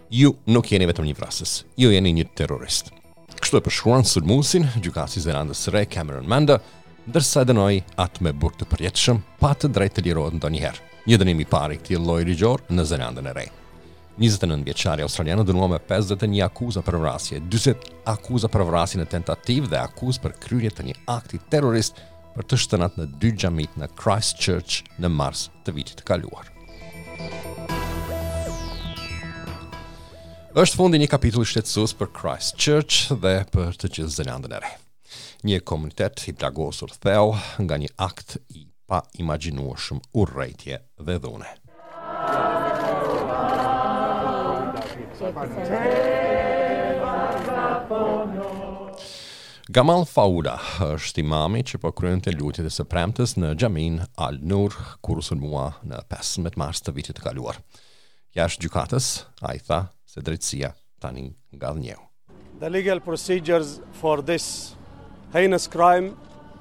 ju nuk jeni vetëm një vrasës, ju jeni një terrorist. Kështu e përshkruan sulmuesin, gjykatësi Zelandës së Re Cameron Manda, ndërsa dënoi atë me burg të përjetshëm pa të drejtë të lirohet ndonjëherë. Një dënim i parë i këtij lloji ligjor në Zelandën e Re. 29 vjeçari australian dënuar me 51 akuza për vrasje, 40 akuza për vrasje në tentativë dhe akuzë për kryerje të një akti terrorist për të shtënat në 2 xhamit në Christchurch në mars të vitit të kaluar. Është fundi një kapitull shqetësues për Christchurch dhe për të gjithë Zelandën e Re. Një komunitet i plagosur thellë nga një akt i pa imagjinueshëm urrejtje dhe dhune. Gamal Fauda është imami që po kryente lutjet e së premtes në xhamin Al Nur kur u sulmua në 15 mars të vitit të kaluar. Jashtë gjykatës, ai tha se drejtësia tani nga dhënjeu. The legal procedures for this heinous crime.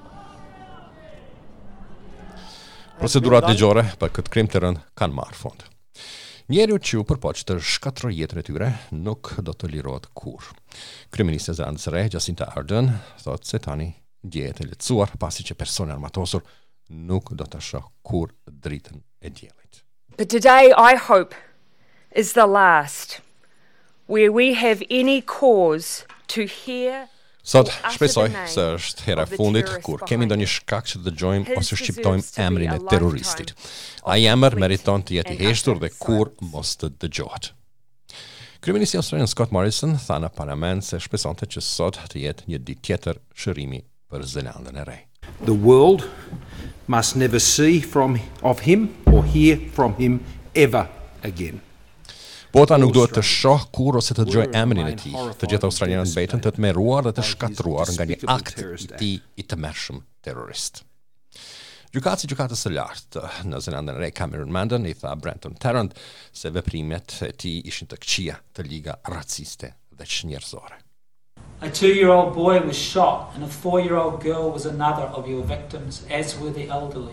Procedurat ligjore për këtë krim të rënd kanë marrë fund. Njeriu që u përpoq të shkatërrojë jetën e tyre nuk do të lirohet kurrë. Kryeministja e Zelandës së Re, Jacinda Ardern, thotë se tani ndjehet e lehtësuar pasi që personi armatosur nuk do të shoh kurrë dritën e diellit. But today I hope is the last where we have any cause to hear. Sot shpresoj se është hera e fundit kur kemi ndonjë shkak që të dëgjojmë ose shqiptojmë emrin e terroristit. Ai emër meriton të jetë i heshtur dhe kurrë mos të dëgjohet. Kryeministri australian Scott Morrison tha në parlament se shpresonte që sot të jetë një ditë tjetër shërimi për Zelandën e Re. The world must never see of him or hear from him ever again. Bota nuk duhet të shoh kurrë ose të dëgjojë emrin e tij. Të gjithë australianët mbeten të tmerruar dhe të shkatruar nga një akt i tij i tmerrshëm terrorist. Gjykatës së lartë në Zelandën e Re Cameron Manda i tha Brenton Tarrant se veprimet e tij ishin të këqija, të liga raciste dhe çnjerëzore. A 2-year-old boy was shot and a 4-year-old girl was another of your victims, as were the elderly.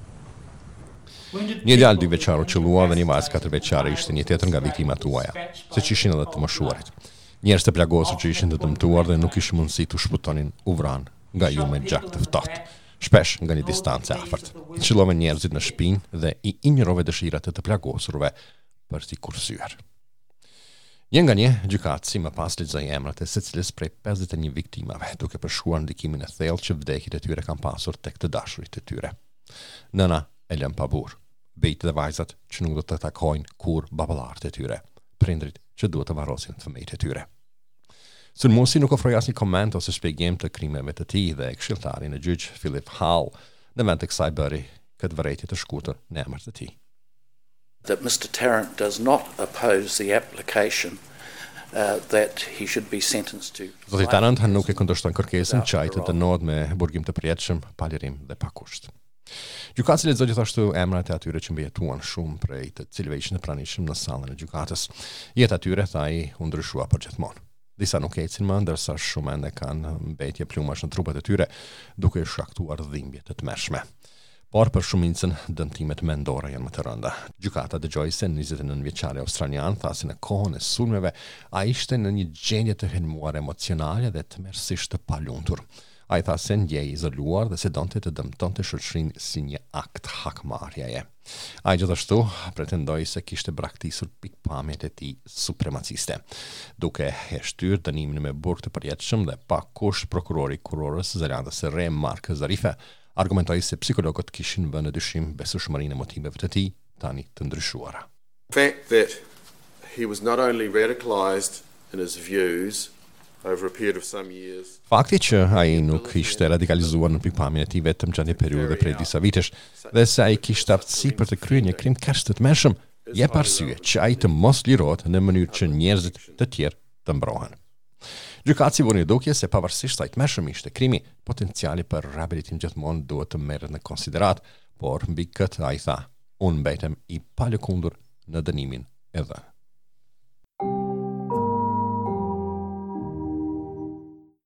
Një djalë 2 vjeçar u qellua dhe një vajzë 4 vjeçare ishte një tjetër nga viktimat tuaja, siç ishin edhe të moshuarit. Njerëz të plagosur që ishin të dëmtuar dhe nuk kishin mundësi të shputonin u vran nga ju me gjak të ftohtë, shpesh nga një distancë afërt. Qelloven njerëzit në shtëpinë dhe i injorove dëshirat e të plagosurve për t'i kursyer. Një nga një, gjykatësi më pas lexoi emrat e secilës prej 51 viktimave, duke përshkruar ndikimin e thellë që vdekjet e tyre kanë pasur tek të dashurit e tyre. Nëna e lën pa burr, bijtë dhe vajzat që nuk do të takojnë kurrë baballarët e tyre, prindrit që duhet të varrosin fëmijët e tyre. Sulmuesi nuk ofroi asnjë koment ose shpjegim të krimeve të tij dhe këshilltari në gjyq Philip Hall në vend të kësaj bëri këtë vërejtje të shkurtër në emër të tij. That Mr. Tarrant does not oppose the application that he should be sentenced to. Zoti Tarrant nuk e kundërshton kërkesën që ai të dënohet me burgim të përjetshëm, pa lirim dhe pa kusht. Gjykatësi lexoi gjithashtu emrat e atyre që mbijetuan shumë prej të cilëve ishin të pranishëm në sallën e gjykatës. Jeta e tyre tha ai u ndryshua përgjithmonë. Disa nuk ecin më, ndërsa shumë ende kanë mbetje plumash në trupat e tyre, duke i shkaktuar dhimbje të tmerrshme. Por për shumicën dëmtimet mendore janë më të rënda. Gjykata dëgjoi se 29 vjeçari australian tha se në kohën e sulmeve ai ishte në një gjendje të helmuar emocionale dhe tmerrsisht të palundur. Ai tha se ndjej izoluar dhe se donte të dëmtonte shoqërinë si një akt hakmarrjeje. Ai gjithashtu pretendoi se kishte braktisur pikpamjet e tij supremaciste, duke e shtyrë dënimin me burg të përjetshëm dhe pa kusht prokurori kurorës së Zelandës së Re Mark Zarife argumentoi se psikologët kishin vënë në dyshim besueshmërinë e motiveve të tij tani të ndryshuara. Fact that he was not only radicalized in his views over a period of some years. Fakti që ai nuk ishte radikalizuar në pikpamjen e tij vetëm gjatë një periudhe prej disa vitesh dhe se ai kishte aftësi për të kryer një krim kaq të tmerrshëm, jep arsye që ai të mos lirohet në mënyrë që njerëzit të tjerë të mbrohen. Gjykatësi vënë dukje se pavarësisht sa i tmerrshëm ishte krimi, potenciali për rehabilitim gjithmonë duhet të merret në konsiderat, por mbi këtë ai tha, unë mbetem i palëkundur në dënimin e dhënë.